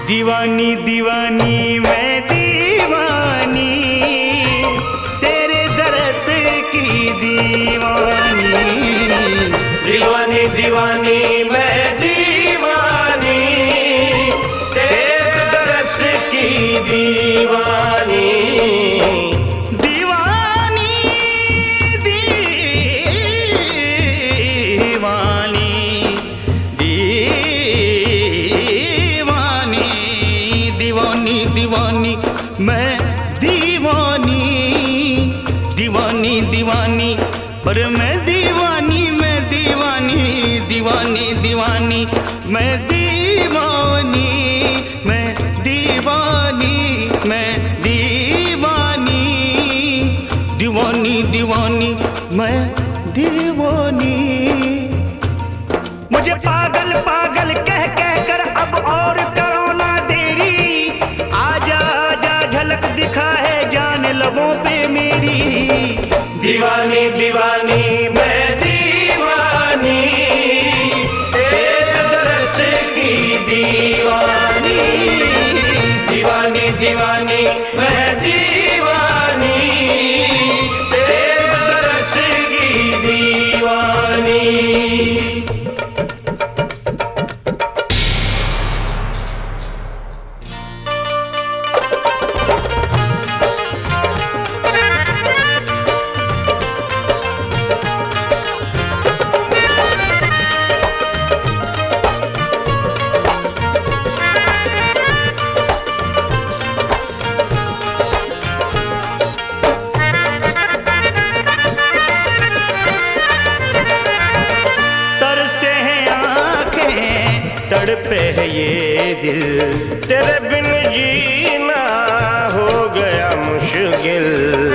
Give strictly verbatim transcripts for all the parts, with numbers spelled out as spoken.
दीवानी दीवानी मैं दीवानी, तेरे दरस की दीवानी। दीवानी दीवानी मैं दीवानी, तेरे दरस की दीवानी। दीवानी दीवानी दीवानी दीवानी दीवानी मैं दीवानी, दीवानी दीवानी पर मैं दीवानी, मैं दीवानी दीवानी दीवानी मैं दीवानी, मैं दीवानी मैं दीवानी, दीवानी दीवानी मैं दीवानी। मुझे पागल पागल कह कह कर अब और करो ना देरी, आजा आजा झलक दिखा है जान लबों पे मेरी। दीवानी दीवानी मैं दीवानी, तेरे दरस की दीवानी। दीवानी दीवानी मैं दीवानी, तेरे दरस की दीवानी। तड़पे है ये दिल, तेरे बिन जीना हो गया मुश्किल।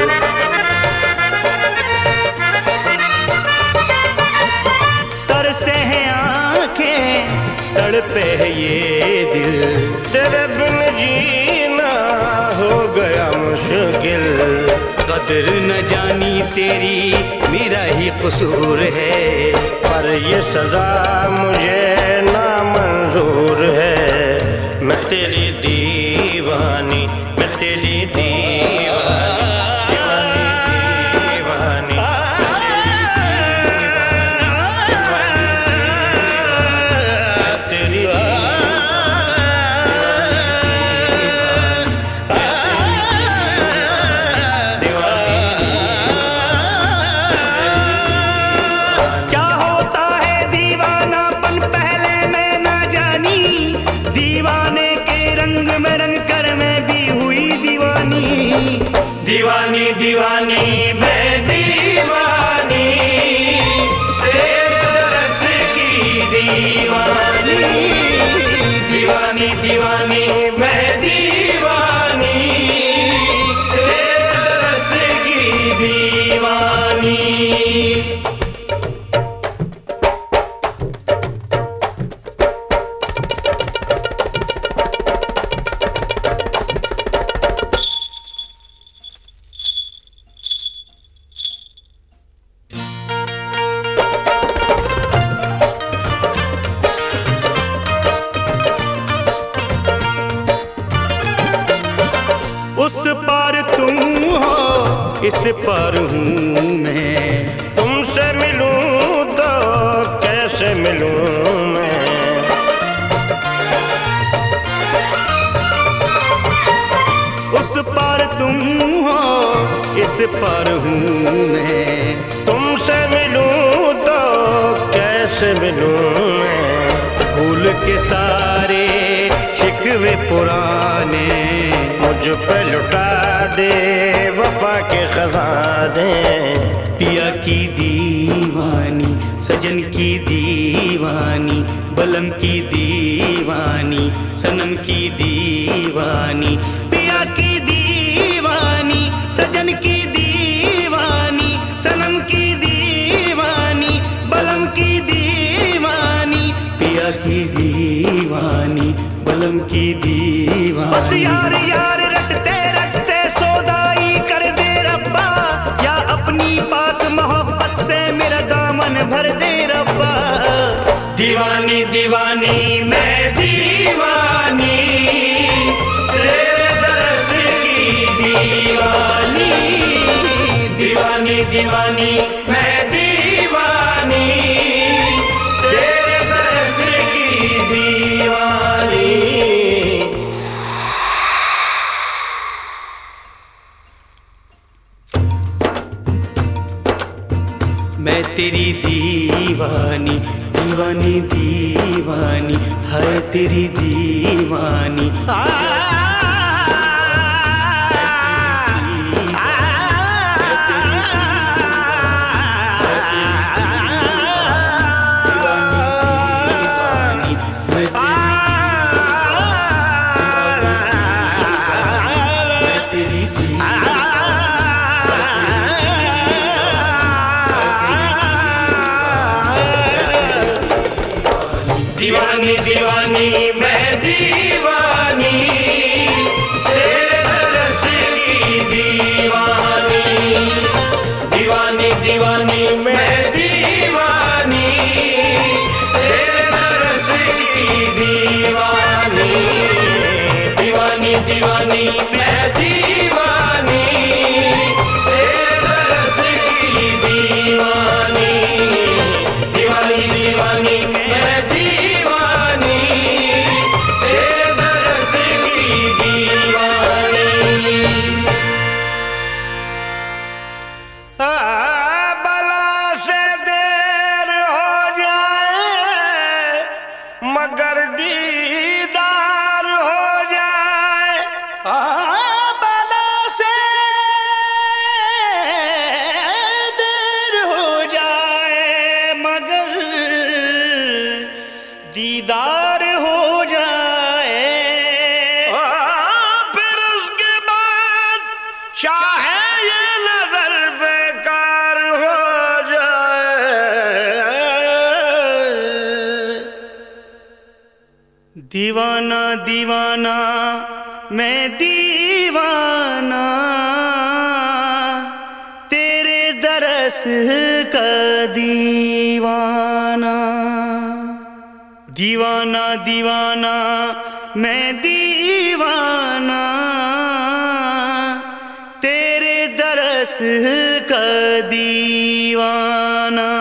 तरसे हैं आँखें तड़पे है ये दिल, तेरे बिन जीना हो गया मुश्किल। कदर न जानी तेरी मेरा ही कसूर है, पर ये सजा मुझे नामंजूर है। मैं तेरी दीवानी, मैं तेरी दीवानी, दीवानी दीवानी तेरी दीवानी दीवानी मैं दीवानी, तेरे दरस की दीवानी। दीवानी दीवानी मैं दीवानी, तेरे दरस की दीवानी। उस पार तुम हो इस पार हूँ मैं, तुमसे मिलूं तो कैसे मिलूं मैं। उस पार तुम हो इस पार हूँ मैं, तुमसे मिलूं तो कैसे मिलूं मैं। भूल के सारे शिकवे पुराने मुझ पे लुटा दे वफा के खजाने। पिया की दीवानी सजन की दीवानी, बलम की दीवानी सनम की दीवानी। पिया की दीवानी सजन की दीवानी, सनम की दीवानी, बलम की दीवानी। पिया की दीवानी बलम की दीवानी। बस यार यार रटते रटते सौदाई कर दे रब्बा, या अपनी पाक मोहब्बत से मेरा दामन भर दे रब्बा। दीवानी दीवानी मैं दीवानी, दीवानी दीवानी मैं दीवानी तेरे दर्श की दीवानी। मैं तेरी दीवानी दीवानी दीवानी है तेरी दीवानी। दीवानी दीवानी मैं दीवानी तेरे दर्श की दीवानी। दीवानी दीवानी मैं दीवानी तेरे दर्श की दीवानी। दीवानी दीवानी मैं दीवानी तेरे दर्श की दीवानी। दीवानी दीवानी मैं दीवानी तेरे दर्श की दीवानी। बला से देर हो जाए मगर दीदार हो जाए। बला से देर हो जाए मगर दीदार हो जाए। फिर उसके बाद चाहे ये नजर बेकार हो जाए। दीवाना दीवाना मैं दीवाना तेरे दरस का दीवाना। दीवाना दीवाना मैं दीवाना तेरे दरस का दीवाना।